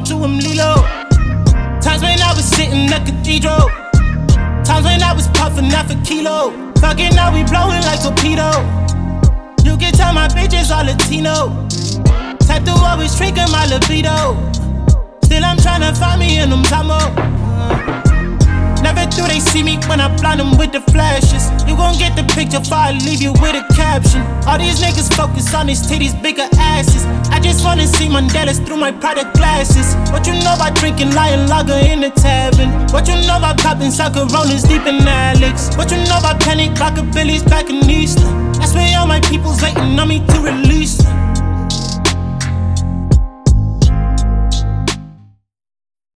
to him, Lilo. Times when I was sitting in the cathedral. Times when I was puffing half a kilo. Fucking now we blowing like torpedo. You can tell my bitches all Latino. Type to always trigger my libido. Still I'm tryna find me in them Tamo. Never do they see me when I blind them with the flashes. You gon' get the picture before I leave you with a caption. All these niggas focus on these titties, bigger asses. I just wanna see Mandela's through my product glasses. What you know about drinking lion lager in the tavern? What you know about popping Socceronas deep in Alex? What you know about panic rockabilly's back in Easter? That's where all my people's waiting on me to release them.